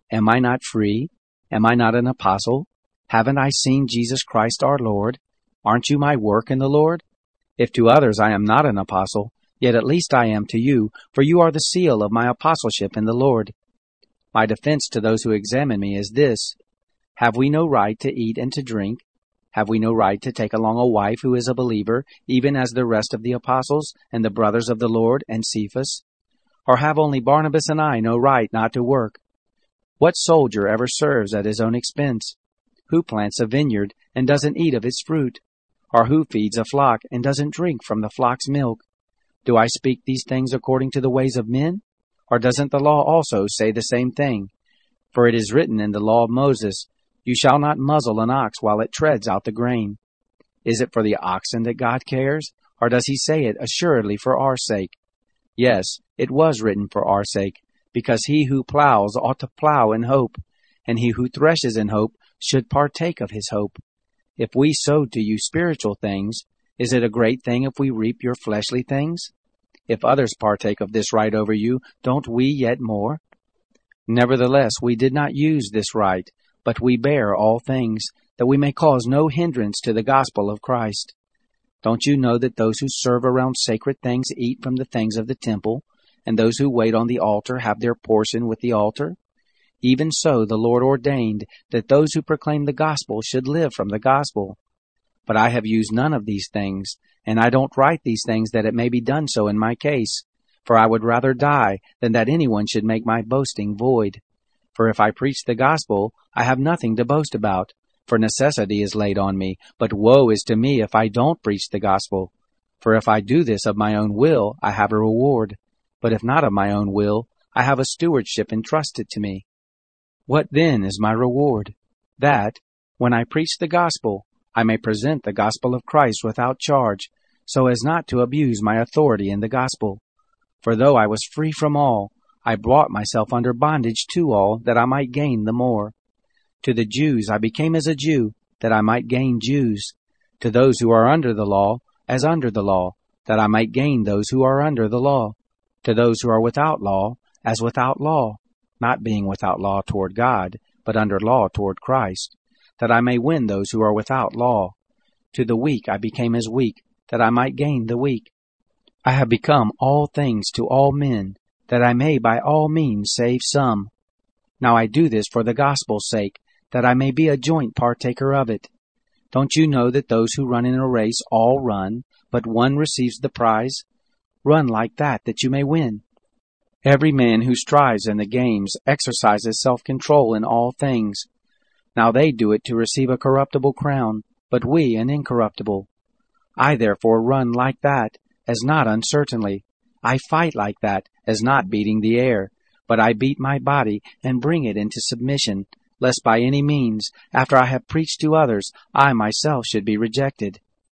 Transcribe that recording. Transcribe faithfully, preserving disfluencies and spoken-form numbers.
Am I not free? Am I not an apostle? Haven't I seen Jesus Christ our Lord? Aren't you my work in the Lord? If to others I am not an apostle, yet at least I am to you, for you are the seal of my apostleship in the Lord. My defense to those who examine me is this: have we no right to eat and to drink? Have we no right to take along a wife who is a believer, even as the rest of the apostles and the brothers of the Lord and Cephas? Or have only Barnabas and I no right not to work? What soldier ever serves at his own expense? Who plants a vineyard and doesn't eat of its fruit? Or who feeds a flock and doesn't drink from the flock's milk? Do I speak these things according to the ways of men? Or doesn't the law also say the same thing? For it is written in the law of Moses, "You shall not muzzle an ox while it treads out the grain." Is it for the oxen that God cares? Or does he say it assuredly for our sake? Yes, it was written for our sake, because he who plows ought to plow in hope, and he who threshes in hope should partake of his hope. If we sowed to you spiritual things, is it a great thing if we reap your fleshly things? If others partake of this right over you, don't we yet more? Nevertheless, we did not use this right, but we bear all things, that we may cause no hindrance to the gospel of Christ. Don't you know that those who serve around sacred things eat from the things of the temple, and those who wait on the altar have their portion with the altar? Even so the Lord ordained that those who proclaim the gospel should live from the gospel. But I have used none of these things, and I don't write these things that it may be done so in my case, for I would rather die than that anyone should make my boasting void. For if I preach the gospel, I have nothing to boast about, for necessity is laid on me, but woe is to me if I don't preach the gospel. For if I do this of my own will, I have a reward, but if not of my own will, I have a stewardship entrusted to me. What then is my reward? That, when I preach the gospel, I may present the gospel of Christ without charge, so as not to abuse my authority in the gospel. For though I was free from all, I brought myself under bondage to all, that I might gain the more. To the Jews I became as a Jew, that I might gain Jews. To those who are under the law, as under the law, that I might gain those who are under the law. To those who are without law, as without law, not being without law toward God, but under law toward Christ, that I may win those who are without law. To the weak I became as weak, that I might gain the weak. I have become all things to all men, that I may by all means save some. Now I do this for the gospel's sake, that I may be a joint partaker of it. Don't you know that those who run in a race all run, but one receives the prize? Run like that, that you may win. Every man who strives in the games exercises self-control in all things. Now they do it to receive a corruptible crown, but we an incorruptible. I therefore run like that, as not uncertainly. I fight like that, as not beating the air, but I beat my body and bring it into submission, lest by any means, after I have preached to others, I myself should be rejected.